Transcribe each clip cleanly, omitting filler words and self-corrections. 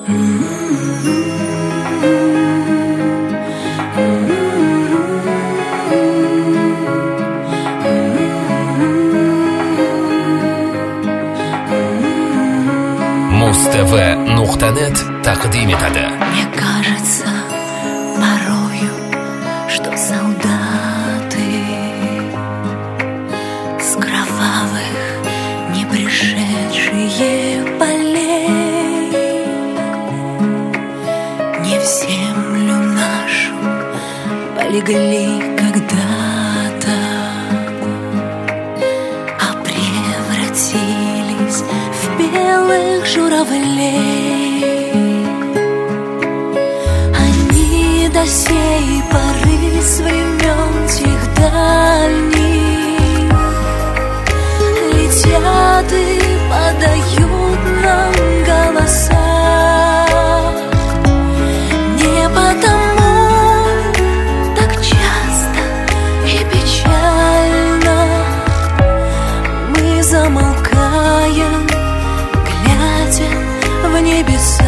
Mustv.net taqdim etadi. Мне кажется порою, что солдаты с кровавых не пришедшие полей не в землю нашу полегли когда-то, а превратились в белых журавлей. Они до сей поры с времен тех дальних летят и подают нам голоса. Не потому так часто и печально мы замолкаем, глядя в небеса.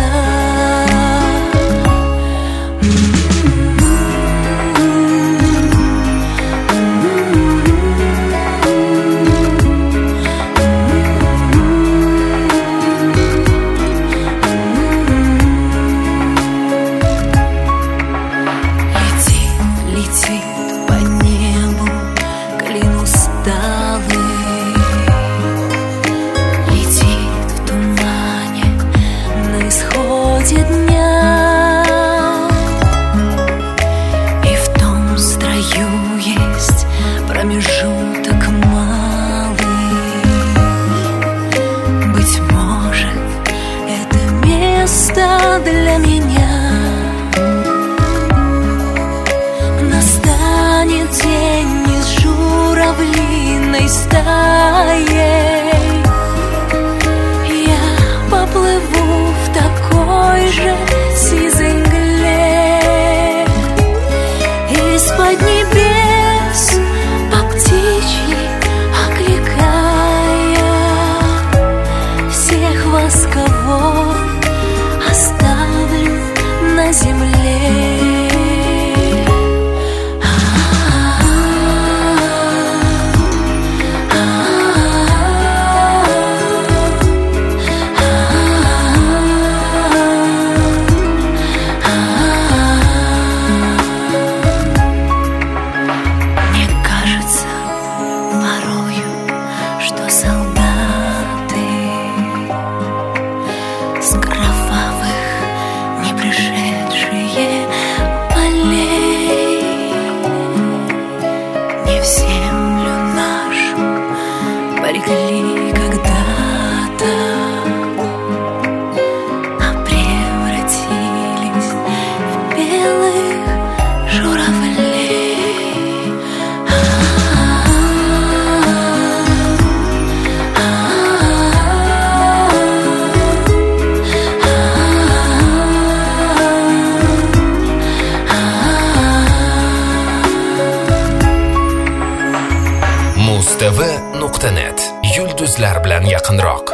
Промежуток малый, быть может, это место для меня. Настанет день не с журавлиной стаей, я поплыву в такой же сизой мгле из-под небес, окликая всех вас, кого оставлю на земле. Мне кажется порою, что солдаты с кровавых не пришедшие полей не в землю нашу полегли когда-то, а превратились в белых журавлей. Mustv.net yulduzlar bilan yaqinroq.